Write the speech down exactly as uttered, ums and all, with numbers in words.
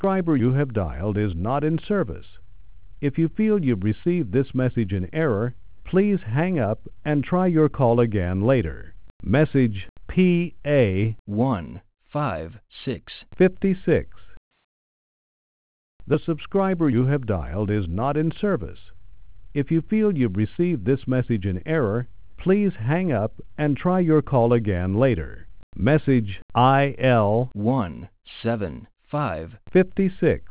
subscriber you have dialed is not in service. If you feel you've received this message in error, please hang up and try your call again later. Message P A one five six fifty-six. The subscriber you have dialed is not in service. If you feel you've received this message in error, please hang up and try your call again later. Message I L one seven five fifty-six.